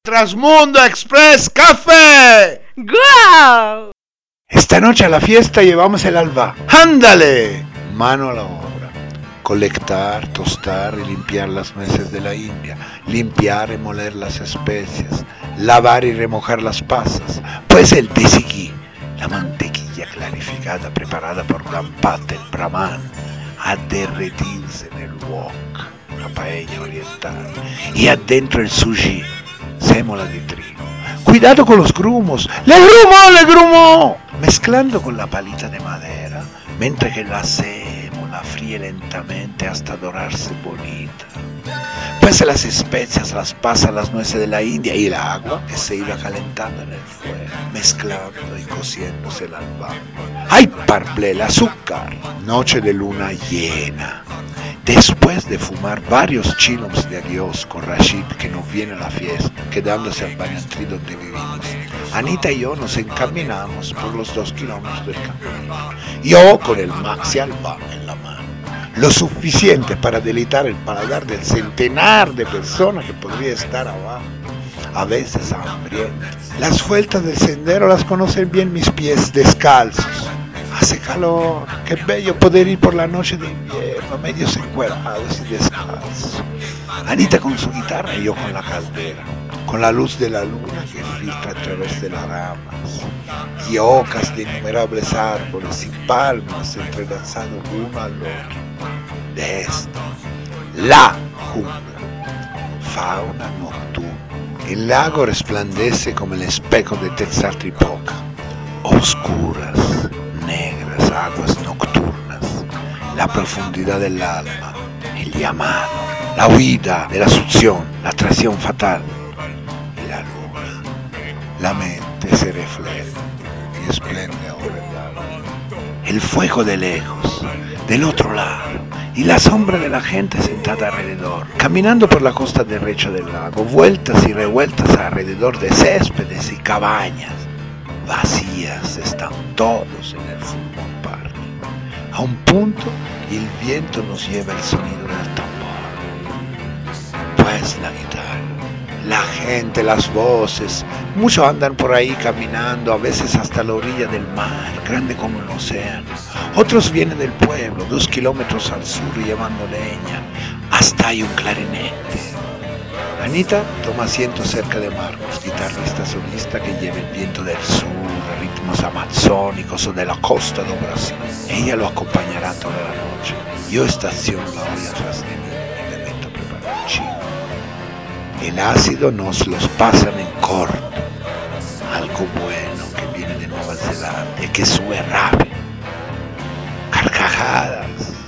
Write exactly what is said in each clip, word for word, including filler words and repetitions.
Trasmundo Express Café. ¡Guau! Esta noche a la fiesta llevamos el alba. ¡Ándale! Mano a la obra. Colectar, tostar y limpiar las nueces de la India. Limpiar y moler las especias. Lavar y remojar las pasas. Pues el desi ghee, la mantequilla clarificada preparada por Gampatel Brahman, a derretirse en el wok, la paella oriental. Y adentro el sushi, sémola de trigo. Cuidado con los grumos. ¡Le grumo, le grumo! Mezclando con la palita de madera, mientras que la sémola fríe lentamente hasta dorarse bonita. Pues las especias las pasa las nueces de la India y el agua que se iba calentando en el fuego, mezclando y cociéndose el alba. ¡Ay, parble, el azúcar! Noche de luna llena. Después de fumar varios chinos de adiós con Rashid, que no viene a la fiesta, quedándose al bañatrí donde vivimos, Anita y yo nos encaminamos por los dos kilómetros del camino. Yo con el Maxi Alba en la mano. Lo suficiente para deleitar el paladar del centenar de personas que podría estar abajo, a veces hambrientas. Las vueltas del sendero las conocen bien mis pies descalzos. Hace calor, qué bello poder ir por la noche de invierno, medios encuerados y descalzos. Anita con su guitarra y yo con la caldera, con la luz de la luna que filtra a través de las ramas, y ocas de innumerables árboles y palmas entrelazados uno al otro. De esto, la jungla, fauna nocturna. El lago resplandece como el espejo de Tetzaltlipoca, oscuras, negras aguas nocturnas, la profundidad del alma, el llamado, la huida de la succión, la atracción fatal y la luna. La mente se refleja y esplende ahora el lago. El fuego de lejos, del otro lado, y la sombra de la gente sentada alrededor, caminando por la costa derecha del lago, vueltas y revueltas alrededor de céspedes y cabañas. Vacías están todos en el fútbol park. A un punto y el viento nos lleva el sonido del tambor. Pues la guitarra, la gente, las voces. Muchos andan por ahí caminando, a veces hasta la orilla del mar, grande como el océano. Otros vienen del pueblo, dos kilómetros al sur, llevando leña. Hasta hay un clarinete. Anita toma asiento cerca de Marcos, guitarrista solista que lleva el viento del sur, ritmos amazónicos o de la costa de Brasil. Ella lo acompañará toda la noche. Yo estaciono la olla atrás de mí y me meto a preparar el chino. El ácido nos los pasan en corto. Algo bueno que viene de Nueva Zelanda y que sube rápido. Carcajadas.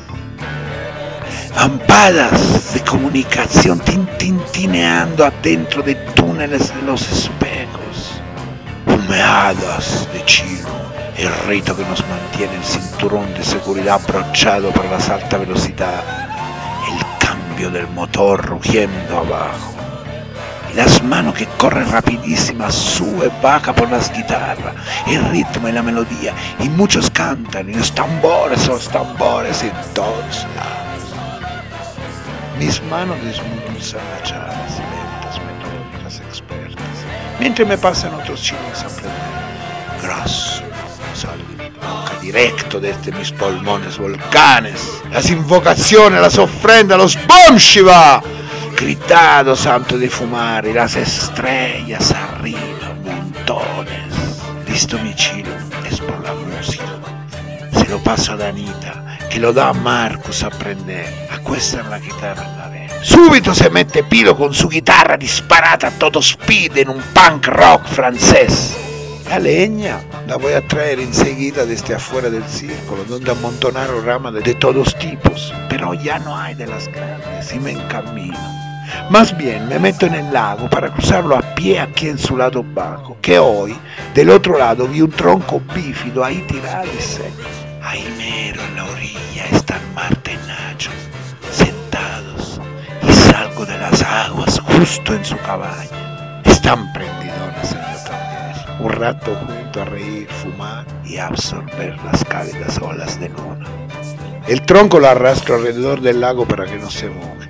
Lampadas de comunicación tintineando adentro de túneles de los espejos, humeadas de chino, el rito que nos mantiene el cinturón de seguridad abrochado para la alta velocidad, el cambio del motor rugiendo abajo, y las manos que corren rapidísimas, sube, baja por las guitarras, el ritmo y la melodía, y muchos cantan, y los tambores, los tambores en todos lados. Mis manos desmenuzan agachadas, lentas, metódicas, expertas, mientras me pasan otros chinos a aprender. Graso, sale de mi boca, directo desde mis pulmones volcanes, las invocaciones, las ofrendas, los Bom Shiva, gritado santo de fumar y las estrellas arriba, montones. Listo mi chino, es por la música. Se lo paso a Danita, che lo dà a Marcus a prendere. A questa la chitarra in la vena. Subito se mette Pilo con su chitarra disparata a todo speed en un punk rock francés. La leña la voy a traer enseguida desde afuera del círculo, donde amontonaron ramas de, de todos tipos, pero ya no hay de las grandes y me encamino. Más bien me meto en el lago para cruzarlo a pie aquí en su lado bajo, que hoy del otro lado vi un tronco bífido ahí tirado y seco. Ahí mero en la orilla están Marta y Nacho, sentados, y salgo de las aguas justo en su cabaña. Están prendidones en yo también. Un rato junto a reír, fumar y absorber las cálidas olas de luna. El tronco lo arrastro alrededor del lago para que no se moje.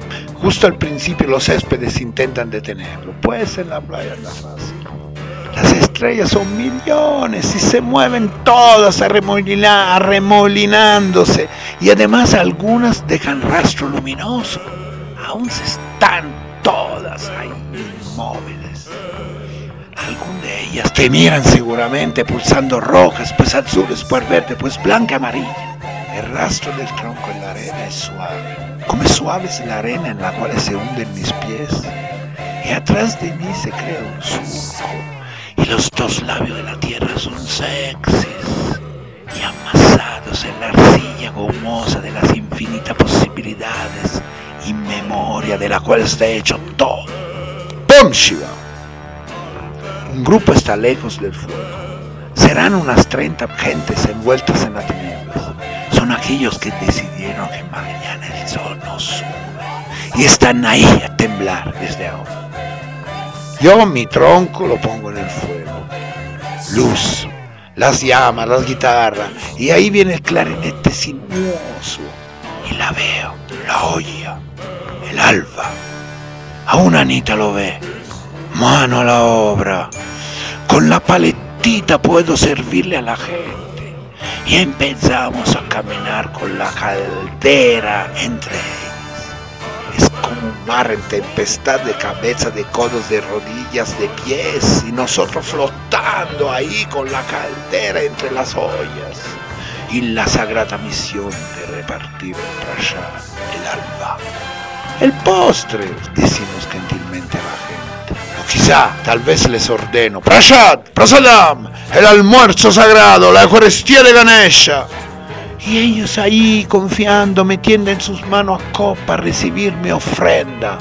Justo al principio los céspedes intentan detenerlo, pues en la playa anda fácil. Las estrellas son millones y se mueven todas arremolina, arremolinándose, y además algunas dejan rastro luminoso. Aún se están todas ahí inmóviles. Algunas de ellas te miran seguramente, pulsando rojas, pues azules, pues verde, pues blanca, amarilla. El rastro del tronco en la arena es suave, como suave es la arena en la cual se hunden mis pies. Y atrás de mí se crea un surco, y los dos labios de la tierra son sexys y amasados en la arcilla gomosa de las infinitas posibilidades y memoria de la cual está hecho todo. ¡Pum, Shiva! Un grupo está lejos del fuego. Serán unas treinta gentes envueltas en las tinieblas. Son aquellos que decidieron que mañana el sol no sube y están ahí a temblar desde ahora. Yo mi tronco lo pongo en el fuego. Luz, las llamas, las guitarras, y ahí viene el clarinete sinuoso. Y la veo, la oye, el alba. Aún Anita lo ve. Mano a la obra. Con la paletita puedo servirle a la gente. Y empezamos a caminar con la caldera entre ellos. Es como un mar en tempestad de cabeza, de codos, de rodillas, de pies, y nosotros flotando ahí con la caldera entre las ollas. Y la sagrada misión de repartir el prasad, el alba. El postre, decimos gentilmente a la gente. O quizá, tal vez les ordeno, prasad, prasadam, el almuerzo sagrado, la Eucaristía de Ganesha. Y ellos ahí confiando, metiendo en sus manos a copa a recibir mi ofrenda.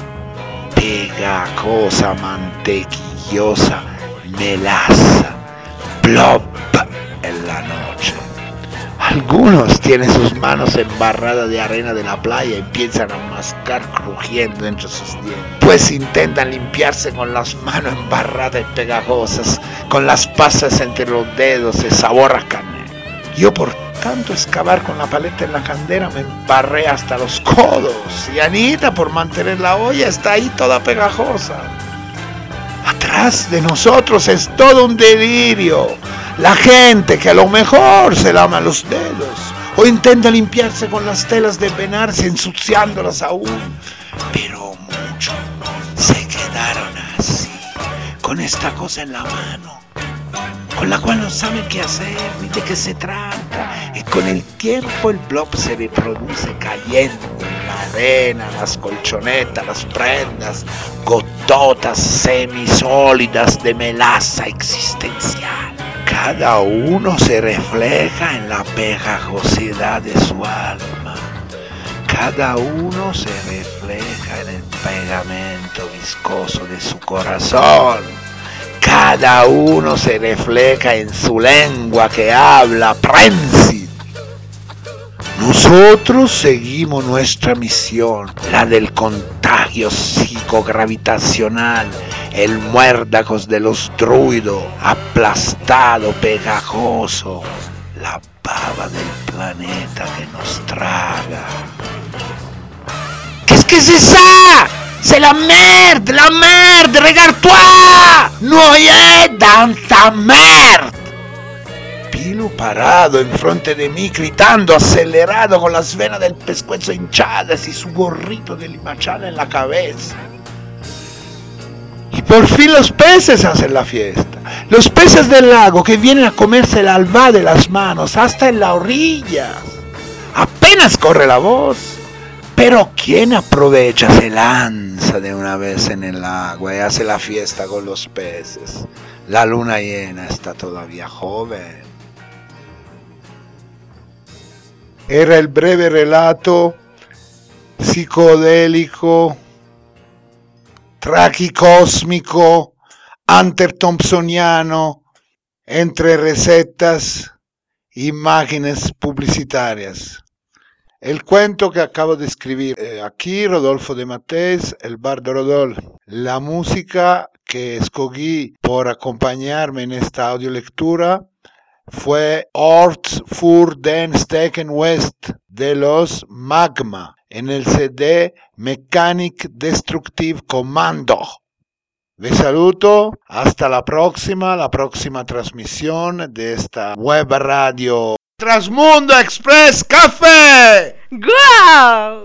Pegajosa, mantequillosa, melaza, plop en la noche. Algunos tienen sus manos embarradas de arena de la playa y empiezan a mascar crujiendo entre sus dientes. Pues intentan limpiarse con las manos embarradas y pegajosas, con las pasas entre los dedos de sabor a canela. Yo por tanto excavar con la paleta en la candela me embarré hasta los codos, y Anita por mantener la olla está ahí toda pegajosa. Atrás de nosotros es todo un delirio. La gente que a lo mejor se lama los dedos o intenta limpiarse con las telas de penarse ensuciándolas aún, pero muchos se quedaron así, con esta cosa en la mano, con la cual no saben qué hacer ni de qué se trata, y con el tiempo el blob se reproduce cayendo en la arena, las colchonetas, las prendas, gototas semisólidas de melaza existencial. Cada uno se refleja en la pegajosidad de su alma. Cada uno se refleja en el pegamento viscoso de su corazón. Cada uno se refleja en su lengua que habla prensil. Nosotros seguimos nuestra misión, la del contagio psicogravitacional, el muérdagos de los druidos, aplastado, pegajoso, la baba del planeta que nos traga. Qu'est-ce que c'est ça? C'est la merde, la merde, regarde-toi, noyé dans ta merde. Pilo parado enfrente de mí, gritando acelerado con las venas del pescuezo hinchadas y su gorrito de limachana en la cabeza. Y por fin los peces hacen la fiesta. Los peces del lago que vienen a comerse el alba de las manos hasta en la orilla. Apenas corre la voz. Pero quien aprovecha se lanza de una vez en el agua y hace la fiesta con los peces. La luna llena está todavía joven. Era el breve relato psicodélico, tragicósmico, anter-thompsoniano, entre recetas e imágenes publicitarias. El cuento que acabo de escribir. Eh, aquí Rodolfo de Mattés, el bardo Rodolfo. La música que escogí por acompañarme en esta audiolectura fue Ort für den Stecken West de los Magma. en el C D Mechanic Destructive Commando. Vi saluto, hasta la próxima, la próxima transmisión de esta web radio Transmundo Express Café. ¡Guau!